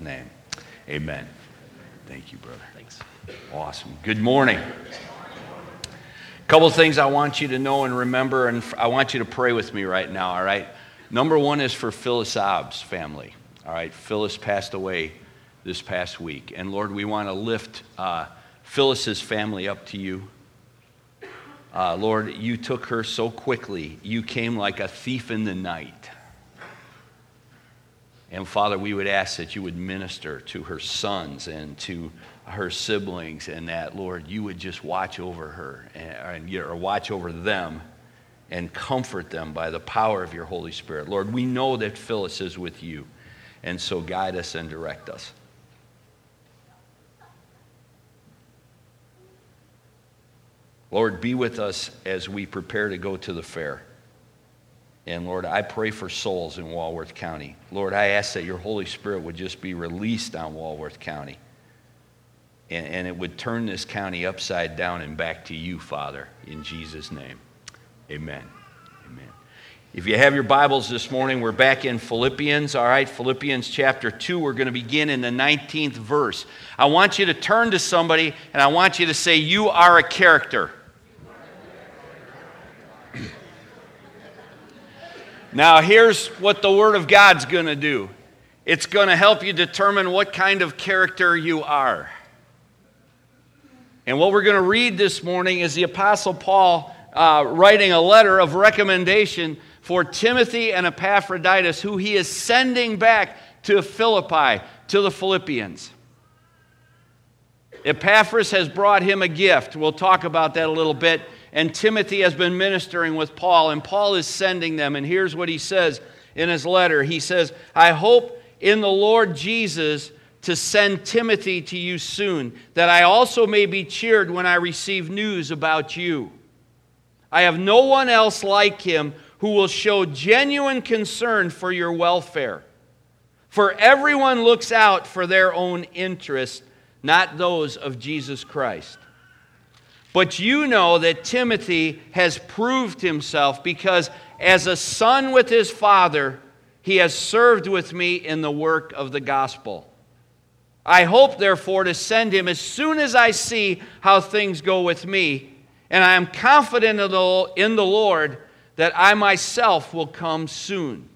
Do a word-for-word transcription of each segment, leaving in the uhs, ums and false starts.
name. Amen. Thank you, brother. Thanks. Awesome. Good morning. A couple of things I want you to know and remember, and I want you to pray with me right now, all right? Number one is for Phyllis Obbs' family, all right? Phyllis passed away this past week. And Lord, we want to lift uh, Phyllis's family up to you. Uh, Lord, you took her so quickly. You came like a thief in the night. And Father, we would ask that you would minister to her sons and to her siblings, and that, Lord, you would just watch over her and, or watch over them and comfort them by the power of your Holy Spirit. Lord, we know that Phyllis is with you, and so guide us and direct us. Lord, be with us as we prepare to go to the fair. And Lord, I pray for souls in Walworth County. Lord, I ask that your Holy Spirit would just be released on Walworth County. And, and it would turn this county upside down and back to you, Father, in Jesus' name. Amen. Amen. If you have your Bibles this morning, we're back in Philippians, all right? Philippians chapter two, we're going to begin in the nineteenth verse. I want you to turn to somebody, and I want you to say, you are a character. Now, here's what the Word of God's going to do. It's going to help you determine what kind of character you are. And what we're going to read this morning is the Apostle Paul uh, writing a letter of recommendation for Timothy and Epaphroditus, who he is sending back to Philippi, to the Philippians. Epaphras has brought him a gift. We'll talk about that a little bit. And Timothy has been ministering with Paul, and Paul is sending them. And here's what he says in his letter. He says, I hope in the Lord Jesus to send Timothy to you soon, that I also may be cheered when I receive news about you. I have no one else like him who will show genuine concern for your welfare. For everyone looks out for their own interests, not those of Jesus Christ. But you know that Timothy has proved himself, because as a son with his father, he has served with me in the work of the gospel. I hope, therefore, to send him as soon as I see how things go with me, and I am confident in the Lord that I myself will come soon.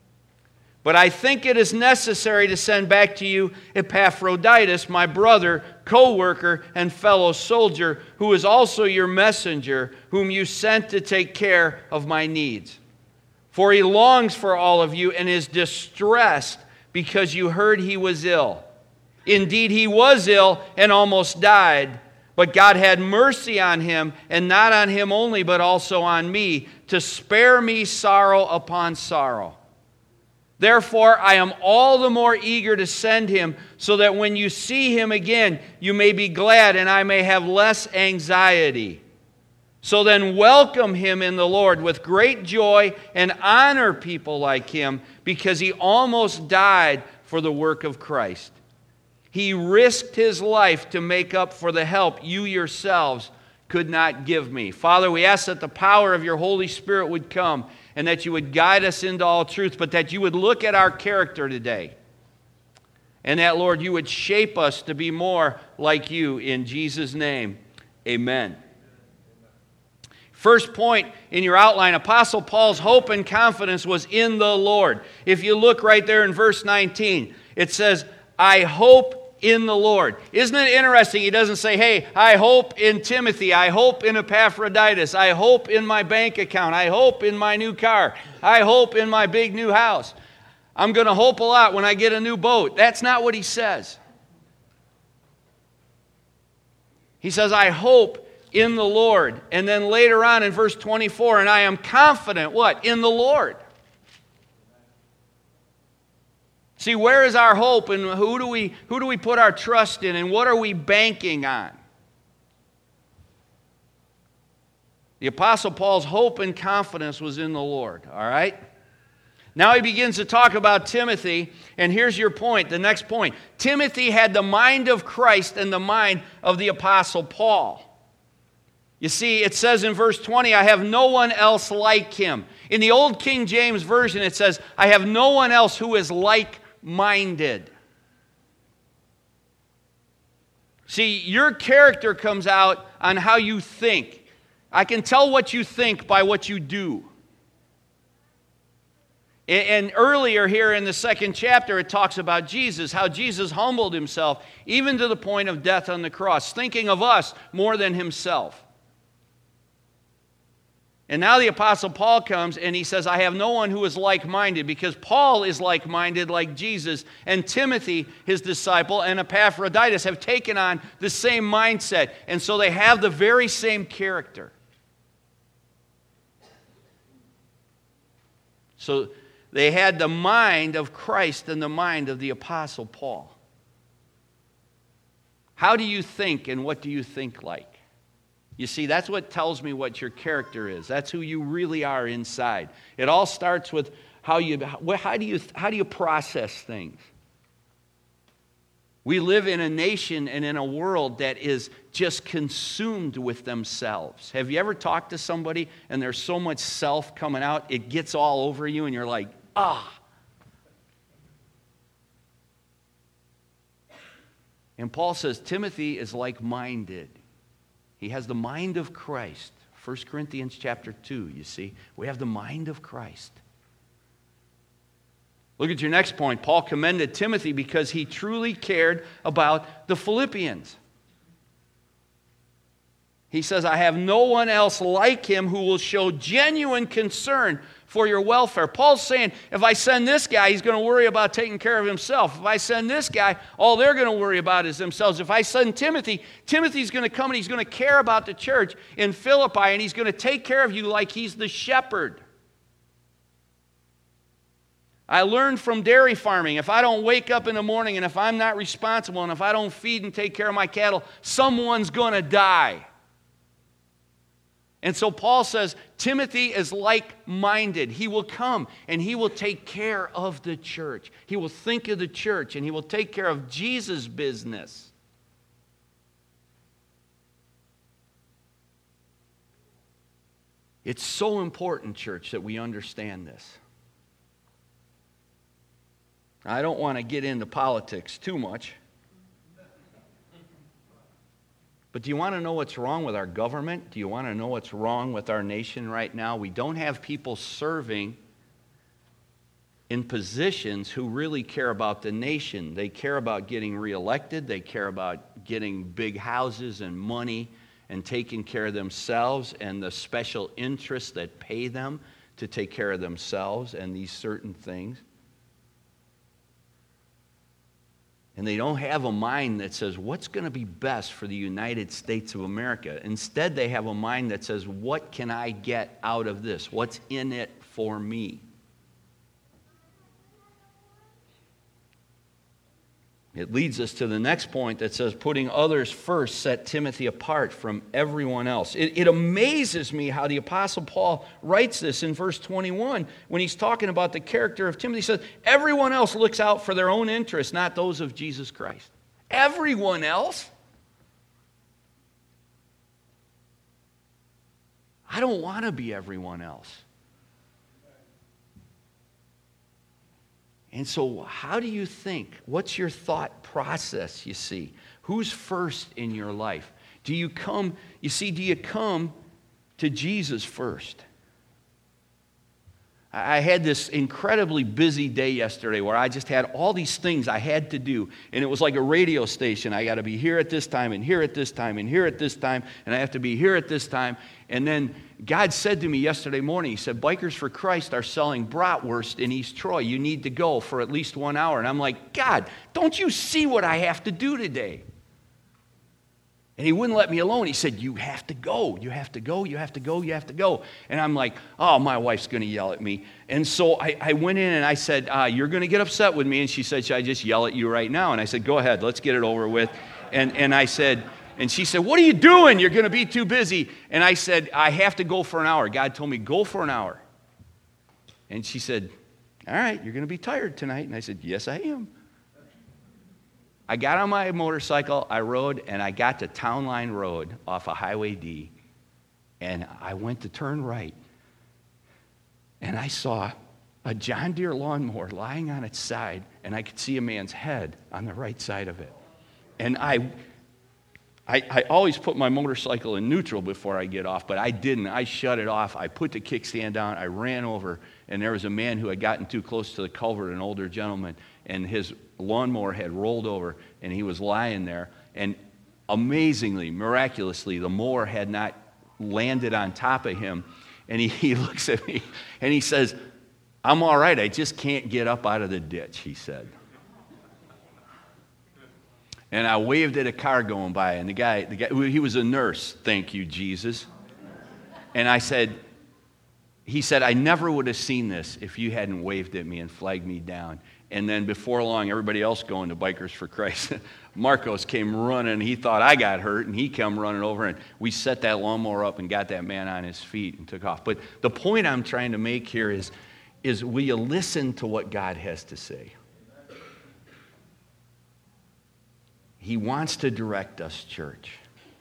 But I think it is necessary to send back to you Epaphroditus, my brother, co-worker, and fellow soldier, who is also your messenger, whom you sent to take care of my needs. For he longs for all of you and is distressed because you heard he was ill. Indeed, he was ill and almost died, but God had mercy on him, and not on him only, but also on me, to spare me sorrow upon sorrow. Therefore, I am all the more eager to send him, so that when you see him again, you may be glad and I may have less anxiety. So then welcome him in the Lord with great joy and honor people like him, because he almost died for the work of Christ. He risked his life to make up for the help you yourselves could not give me. Father, we ask that the power of your Holy Spirit would come, and that you would guide us into all truth, but that you would look at our character today. And that, Lord, you would shape us to be more like you. In Jesus' name, amen. First point in your outline, Apostle Paul's hope and confidence was in the Lord. If you look right there in verse nineteen, it says, I hope in the Lord. Isn't it interesting? He doesn't say, hey, I hope in Timothy. I hope in Epaphroditus. I hope in my bank account. I hope in my new car. I hope in my big new house. I'm going to hope a lot when I get a new boat. That's not what he says. He says, I hope in the Lord. And then later on in verse twenty-four, and I am confident, what? In the Lord. See, where is our hope, and who do we who do we put our trust in, and what are we banking on? The Apostle Paul's hope and confidence was in the Lord, all right? Now he begins to talk about Timothy, and here's your point, the next point. Timothy had the mind of Christ and the mind of the Apostle Paul. You see, it says in verse twenty, I have no one else like him. In the old King James Version, it says, I have no one else who is like minded. See, your character comes out on how you think. I can tell what you think by what you do. And earlier here in the second chapter, it talks about Jesus, how Jesus humbled himself, even to the point of death on the cross, thinking of us more than himself. And now the Apostle Paul comes and he says, I have no one who is like-minded, because Paul is like-minded like Jesus, and Timothy, his disciple, and Epaphroditus have taken on the same mindset, and so they have the very same character. So they had the mind of Christ and the mind of the Apostle Paul. How do you think, and what do you think like? You see, that's what tells me what your character is. That's who you really are inside. It all starts with how you how do you how do you process things. We live in a nation and in a world that is just consumed with themselves. Have you ever talked to somebody and there's so much self coming out, it gets all over you and you're like, ah. And Paul says Timothy is like-minded. He has the mind of Christ. First Corinthians chapter two, you see. We have the mind of Christ. Look at your next point. Paul commended Timothy because he truly cared about the Philippians. He says, I have no one else like him who will show genuine concern for your welfare. Paul's saying, if I send this guy, he's going to worry about taking care of himself. If I send this guy, all they're going to worry about is themselves. If I send Timothy, Timothy's going to come and he's going to care about the church in Philippi, and he's going to take care of you like he's the shepherd. I learned from dairy farming, if I don't wake up in the morning and if I'm not responsible and if I don't feed and take care of my cattle, someone's going to die. And so Paul says, Timothy is like-minded. He will come and he will take care of the church. He will think of the church and he will take care of Jesus' business. It's so important, church, that we understand this. I don't want to get into politics too much. But do you want to know what's wrong with our government? Do you want to know what's wrong with our nation right now? We don't have people serving in positions who really care about the nation. They care about getting reelected. They care about getting big houses and money and taking care of themselves and the special interests that pay them to take care of themselves and these certain things. And they don't have a mind that says, what's going to be best for the United States of America? Instead, they have a mind that says, what can I get out of this? What's in it for me? It leads us to the next point that says, putting others first set Timothy apart from everyone else. It, it amazes me how the Apostle Paul writes this in verse twenty-one when he's talking about the character of Timothy. He says, everyone else looks out for their own interests, not those of Jesus Christ. Everyone else? I don't want to be everyone else. And so how do you think? What's your thought process, you see? Who's first in your life? Do you come, you see, do you come to Jesus first? I had this incredibly busy day yesterday where I just had all these things I had to do. And it was like a radio station. I got to be here at this time and here at this time and here at this time. And I have to be here at this time. And then God said to me yesterday morning, he said, Bikers for Christ are selling bratwurst in East Troy. You need to go for at least one hour. And I'm like, God, don't you see what I have to do today? And he wouldn't let me alone. He said, you have to go. You have to go. You have to go. You have to go. And I'm like, oh, my wife's going to yell at me. And so I, I went in and I said, uh, you're going to get upset with me. And she said, should I just yell at you right now? And I said, go ahead. Let's get it over with. And, and I said, and she said, what are you doing? You're going to be too busy. And I said, I have to go for an hour. God told me, go for an hour. And she said, all right, you're going to be tired tonight. And I said, yes, I am. I got on my motorcycle, I rode, and I got to Town Line Road off of Highway D, and I went to turn right, and I saw a John Deere lawnmower lying on its side, and I could see a man's head on the right side of it. And I I, I always put my motorcycle in neutral before I get off, but I didn't. I shut it off. I put the kickstand down. I ran over, and there was a man who had gotten too close to the culvert, an older gentleman, and his lawnmower had rolled over, and he was lying there. And amazingly, miraculously, the mower had not landed on top of him. And he, he looks at me, and he says, "I'm all right. I just can't get up out of the ditch," he said. And I waved at a car going by, and the guy, the guy, he was a nurse. "Thank you, Jesus." And I said, he said, "I never would have seen this if you hadn't waved at me and flagged me down." And then before long, everybody else going to Bikers for Christ, Marcos came running. He thought I got hurt, and he came running over, and we set that lawnmower up and got that man on his feet and took off. But the point I'm trying to make here is, is will you listen to what God has to say? He wants to direct us, church.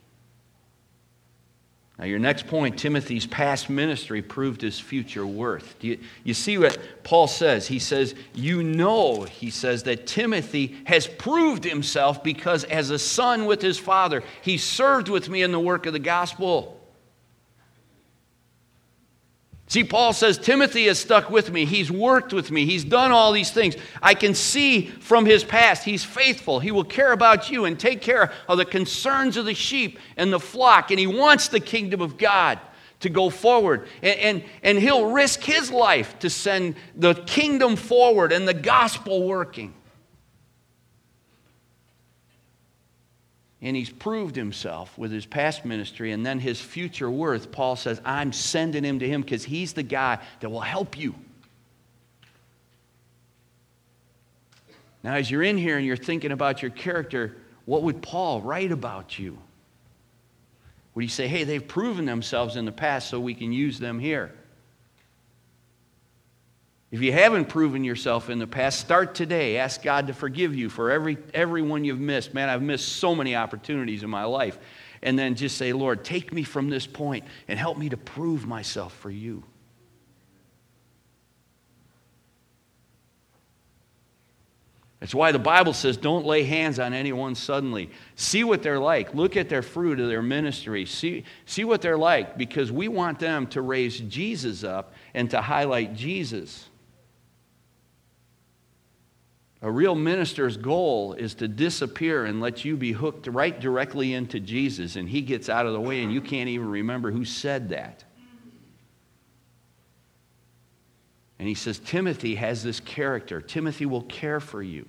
Now, your next point, Timothy's past ministry proved his future worth. Do you, you see what Paul says? He says, you know, he says, that Timothy has proved himself because as a son with his father, he served with me in the work of the gospel. See, Paul says, Timothy has stuck with me. He's worked with me. He's done all these things. I can see from his past, he's faithful. He will care about you and take care of the concerns of the sheep and the flock. And he wants the kingdom of God to go forward. And, and, and he'll risk his life to send the kingdom forward and the gospel working. And he's proved himself with his past ministry and then his future worth. Paul says, I'm sending him to him because he's the guy that will help you. Now, as you're in here and you're thinking about your character, what would Paul write about you? Would he say, hey, they've proven themselves in the past so we can use them here? If you haven't proven yourself in the past, start today. Ask God to forgive you for every everyone you've missed. Man, I've missed so many opportunities in my life. And then just say, Lord, take me from this point and help me to prove myself for you. That's why the Bible says don't lay hands on anyone suddenly. See what they're like. Look at their fruit of their ministry. See, see what they're like, because we want them to raise Jesus up and to highlight Jesus. A real minister's goal is to disappear and let you be hooked right directly into Jesus, and he gets out of the way and you can't even remember who said that. And he says, Timothy has this character. Timothy will care for you.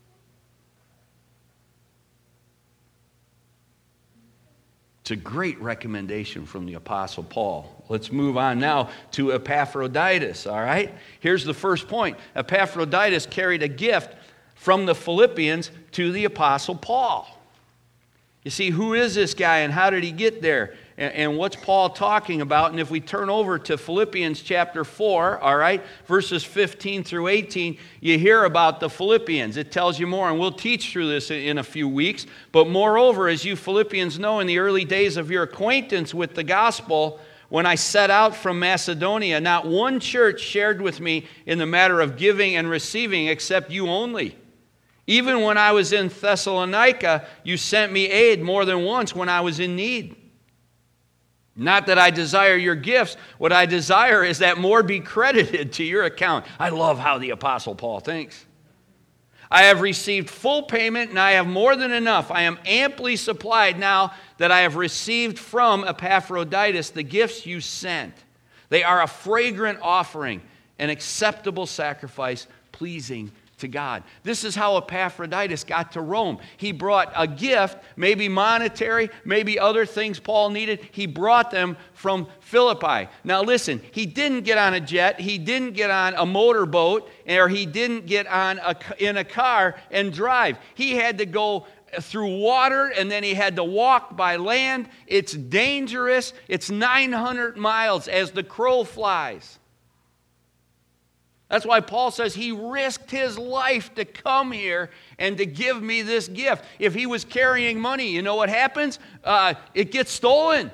It's a great recommendation from the Apostle Paul. Let's move on now to Epaphroditus, all right? Here's the first point. Epaphroditus carried a gift from the Philippians to the Apostle Paul. You see, who is this guy and how did he get there? And, and what's Paul talking about? And if we turn over to Philippians chapter four, all right, verses fifteen through eighteen, you hear about the Philippians. It tells you more, and we'll teach through this in a few weeks. But moreover, as you Philippians know, in the early days of your acquaintance with the gospel, when I set out from Macedonia, not one church shared with me in the matter of giving and receiving except you only. Even when I was in Thessalonica, you sent me aid more than once when I was in need. Not that I desire your gifts. What I desire is that more be credited to your account. I love how the Apostle Paul thinks. I have received full payment and I have more than enough. I am amply supplied now that I have received from Epaphroditus the gifts you sent. They are a fragrant offering, an acceptable sacrifice, pleasing to God. This is how Epaphroditus got to Rome. He brought a gift, maybe monetary, maybe other things Paul needed. He brought them from Philippi. Now listen, he didn't get on a jet, he didn't get on a motorboat, or he didn't get on a, in a car and drive. He had to go through water, and then he had to walk by land. It's dangerous. It's nine hundred miles as the crow flies. That's why Paul says he risked his life to come here and to give me this gift. If he was carrying money, you know what happens? Uh, it gets stolen.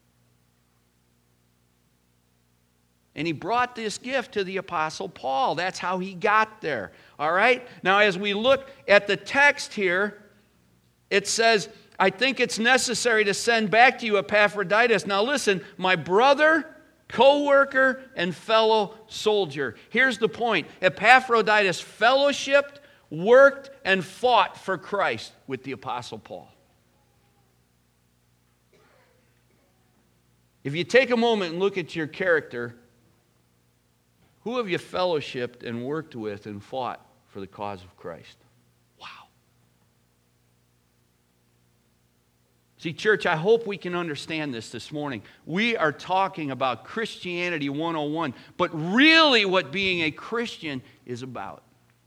And he brought this gift to the Apostle Paul. That's how he got there. All right? Now, as we look at the text here, it says, I think it's necessary to send back to you Epaphroditus. Now listen, my brother, co-worker, and fellow soldier. Here's the point. Epaphroditus fellowshipped, worked, and fought for Christ with the Apostle Paul. If you take a moment and look at your character, who have you fellowshipped and worked with and fought for the cause of Christ? Wow. See, church, I hope we can understand this this morning. We are talking about Christianity one oh one, but really what being a Christian is about.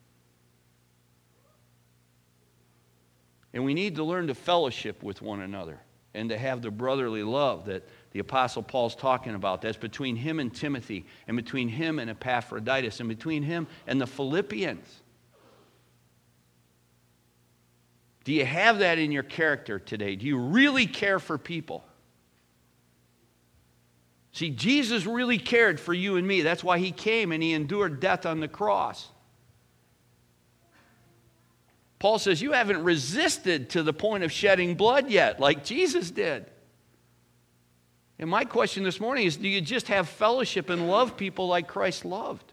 And we need to learn to fellowship with one another and to have the brotherly love that the Apostle Paul's talking about. That's between him and Timothy, and between him and Epaphroditus, and between him and the Philippians. Do you have that in your character today? Do you really care for people? See, Jesus really cared for you and me. That's why he came and he endured death on the cross. Paul says, you haven't resisted to the point of shedding blood yet, like Jesus did. And my question this morning is, do you just have fellowship and love people like Christ loved?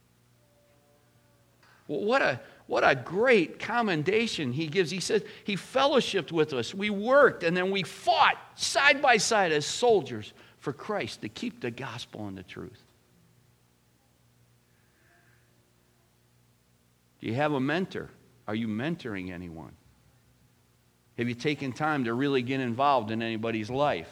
Well, what a, what a great commendation he gives. He says he fellowshiped with us. We worked, and then we fought side by side as soldiers for Christ to keep the gospel and the truth. Do you have a mentor? Are you mentoring anyone? Have you taken time to really get involved in anybody's life?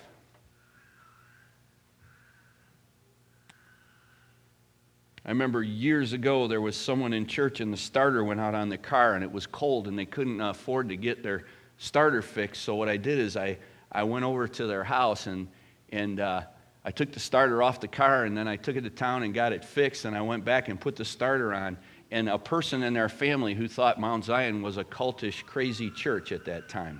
I remember years ago there was someone in church and the starter went out on the car and it was cold and they couldn't afford to get their starter fixed. So what I did is I, I went over to their house and, and uh, I took the starter off the car and then I took it to town and got it fixed, and I went back and put the starter on. And a person in their family who thought Mount Zion was a cultish, crazy church at that time.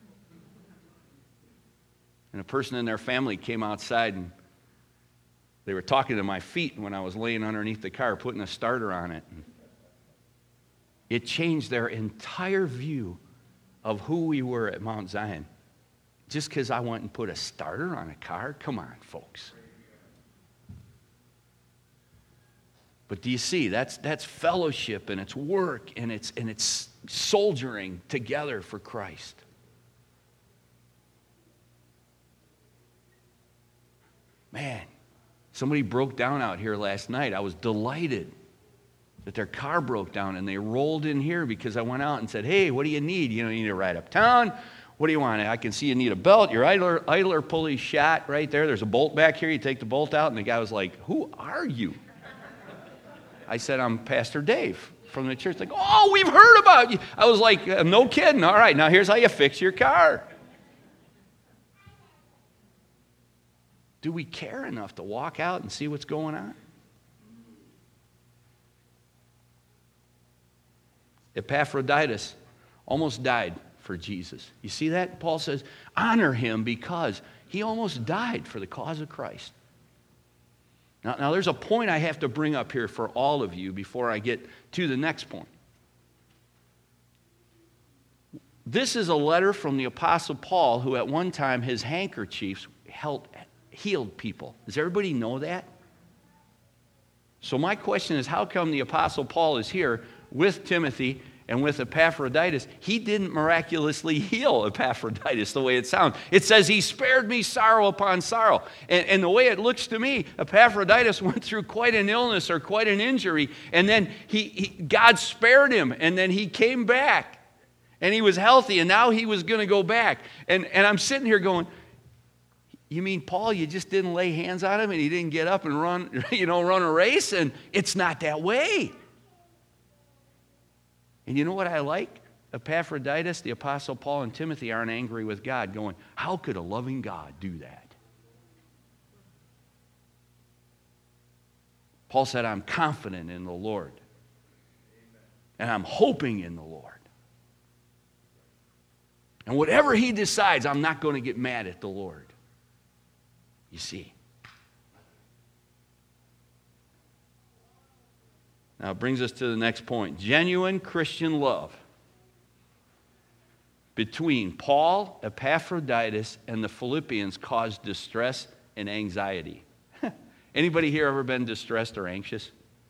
And a person in their family came outside and they were talking to my feet when I was laying underneath the car, putting a starter on it. And it changed their entire view of who we were at Mount Zion. Just because I went and put a starter on a car? Come on, folks. But do you see, that's, that's fellowship, and it's work, and it's, and it's soldiering together for Christ. Man. Somebody broke down out here last night. I was delighted that their car broke down, and they rolled in here because I went out and said, hey, what do you need? You know, you need a ride uptown? What do you want? I can see you need a belt. Your idler, idler pulley's shot right there. There's a bolt back here. You take the bolt out, and the guy was like, who are you? I said, I'm Pastor Dave from the church. Like, oh, we've heard about you. I was like, no kidding. All right, now here's how you fix your car. Do we care enough to walk out and see what's going on? Epaphroditus almost died for Jesus. You see that? Paul says, honor him because he almost died for the cause of Christ. Now, now there's a point I have to bring up here for all of you before I get to the next point. This is a letter from the Apostle Paul, who at one time his handkerchiefs held healed people. Does everybody know that? So my question is, how come the Apostle Paul is here with Timothy and with Epaphroditus? He didn't miraculously heal Epaphroditus the way it sounds. It says he spared me sorrow upon sorrow. And, and the way it looks to me, Epaphroditus went through quite an illness or quite an injury, and then he, he God spared him, and then he came back, and he was healthy, and now he was going to go back. And, and I'm sitting here going, you mean, Paul, you just didn't lay hands on him and he didn't get up and run, you know, run a race? And it's not that way. And you know what I like? Epaphroditus, the Apostle Paul, and Timothy aren't angry with God, going, how could a loving God do that? Paul said, I'm confident in the Lord. And I'm hoping in the Lord. And whatever he decides, I'm not going to get mad at the Lord. You see. Now it brings us to the next point. Genuine Christian love between Paul, Epaphroditus, and the Philippians caused distress and anxiety. Anybody here ever been distressed or anxious?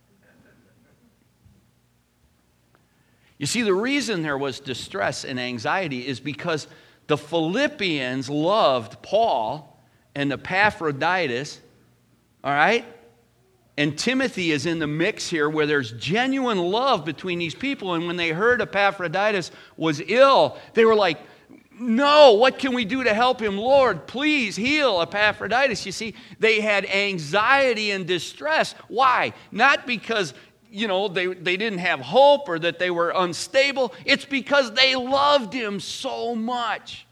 You see, the reason there was distress and anxiety is because the Philippians loved Paul and Epaphroditus, all right? And Timothy is in the mix here where there's genuine love between these people. And when they heard Epaphroditus was ill, they were like, no, what can we do to help him? Lord, please heal Epaphroditus. You see, they had anxiety and distress. Why? Not because, you know, they, they didn't have hope or that they were unstable. It's because they loved him so much.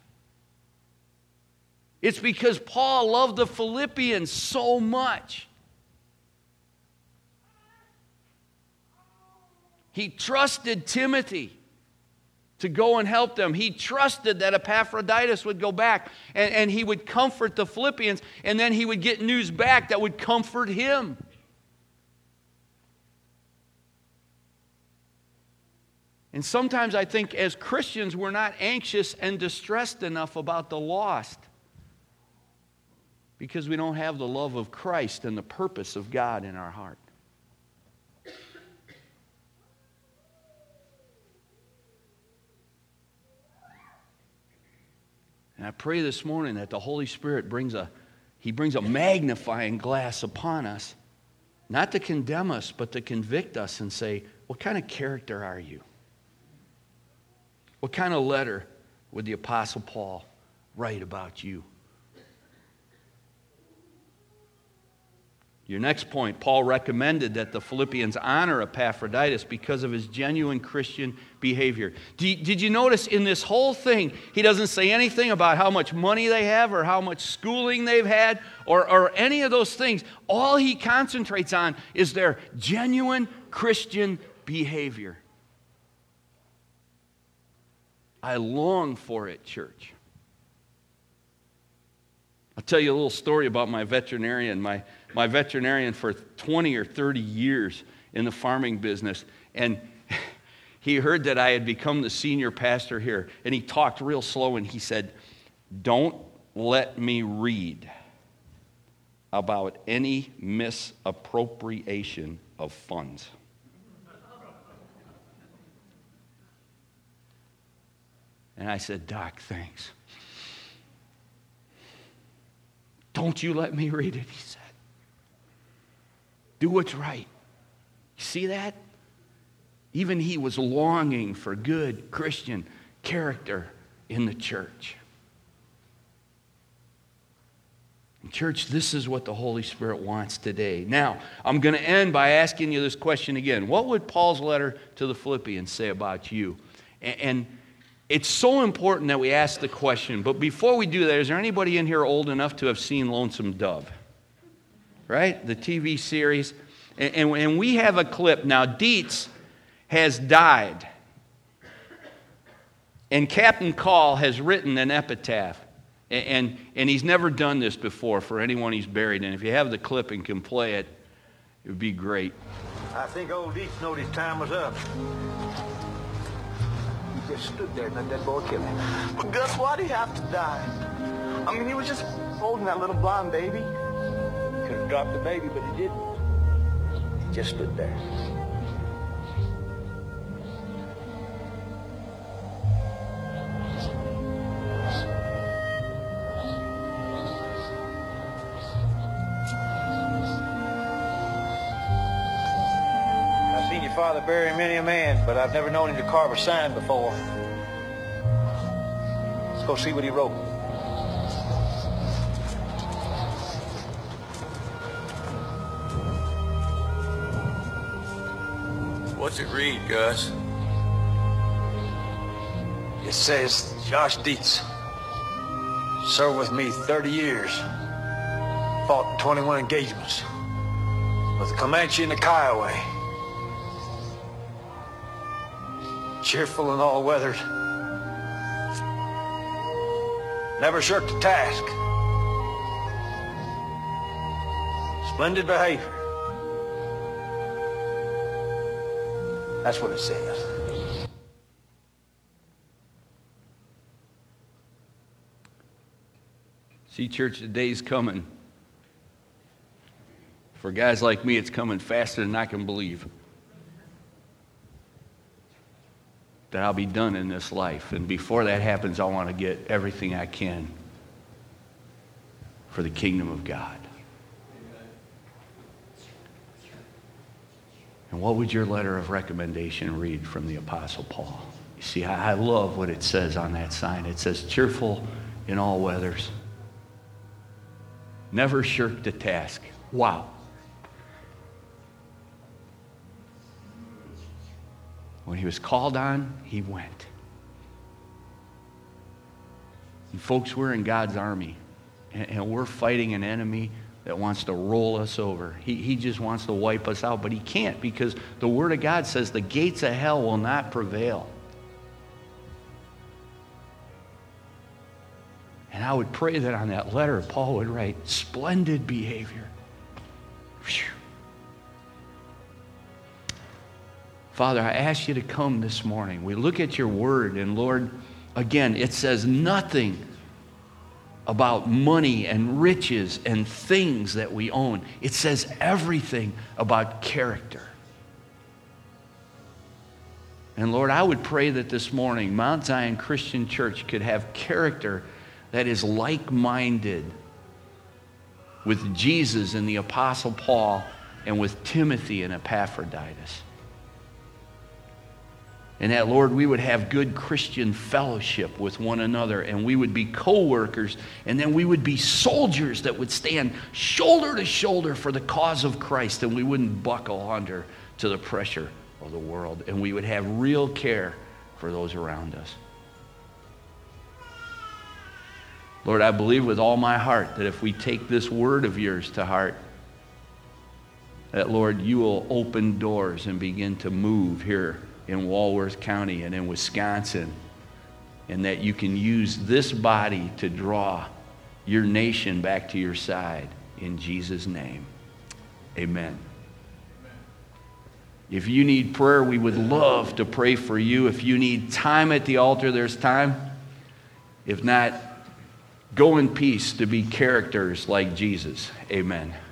It's because Paul loved the Philippians so much. He trusted Timothy to go and help them. He trusted that Epaphroditus would go back and, and he would comfort the Philippians, and then he would get news back that would comfort him. And sometimes I think as Christians we're not anxious and distressed enough about the lost because we don't have the love of Christ and the purpose of God in our heart. And I pray this morning that the Holy Spirit brings a, He brings a magnifying glass upon us, not to condemn us, but to convict us and say, what kind of character are you? What kind of letter would the Apostle Paul write about you? Your next point, Paul recommended that the Philippians honor Epaphroditus because of his genuine Christian behavior. Did you notice in this whole thing, he doesn't say anything about how much money they have or how much schooling they've had or, or any of those things. All he concentrates on is their genuine Christian behavior. I long for it, church. I'll tell you a little story about my veterinarian. My, my veterinarian for twenty or thirty years in the farming business. And he heard that I had become the senior pastor here. And he talked real slow and he said, don't let me read about any misappropriation of funds. And I said, Doc, thanks. Don't you let me read it, he said. Do what's right. You see that? Even he was longing for good Christian character in the church. And church, this is what the Holy Spirit wants today. Now, I'm going to end by asking you this question again. What would Paul's letter to the Philippians say about you? And, and it's so important that we ask the question. But before we do that, is there anybody in here old enough to have seen Lonesome Dove? Right? The T V series. And, and, and we have a clip. Now, Dietz has died. And Captain Call has written an epitaph. And, and, and he's never done this before for anyone he's buried. And if you have the clip and can play it, it would be great. I think old Dietz knowed his time was up. He just stood there and let that boy kill him. But Gus, why'd he have to die? I mean, he was just holding that little blonde baby. Could have dropped the baby, but he didn't. He just stood there. I've seen your father bury many a man, but I've never known him to carve a sign before. Let's go see what he wrote. What's it read, Gus? It says, Josh Dietz served with me thirty years. Fought in twenty-one engagements with the Comanche and the Kiowa. Cheerful in all weathers. Never shirked a task. Splendid behavior. That's what it says. See, church, the day's coming. For guys like me, it's coming faster than I can believe. That I'll be done in this life. And before that happens, I want to get everything I can for the kingdom of God. And what would your letter of recommendation read from the Apostle Paul? You see, I love what it says on that sign. It says, cheerful in all weathers. Never shirk the task. Wow. When he was called on, he went. And folks, we're in God's army. And, and we're fighting an enemy that wants to roll us over. He, he just wants to wipe us out, but he can't, because the Word of God says the gates of hell will not prevail. And I would pray that on that letter, Paul would write, splendid behavior. Whew. Father, I ask you to come this morning. We look at your Word, and Lord, again, it says nothing about money and riches and things that we own. It says everything about character. And Lord, I would pray that this morning Mount Zion Christian Church could have character that is like-minded with Jesus and the Apostle Paul and with Timothy and Epaphroditus. And that, Lord, we would have good Christian fellowship with one another, and we would be co-workers, and then we would be soldiers that would stand shoulder to shoulder for the cause of Christ, and we wouldn't buckle under to the pressure of the world, and we would have real care for those around us. Lord, I believe with all my heart that if we take this word of yours to heart, that, Lord, you will open doors and begin to move here in Walworth County and in Wisconsin, and that you can use this body to draw your nation back to your side. In Jesus' name, amen. If you need prayer, we would love to pray for you. If you need time at the altar, there's time. If not, go in peace to be characters like Jesus. Amen.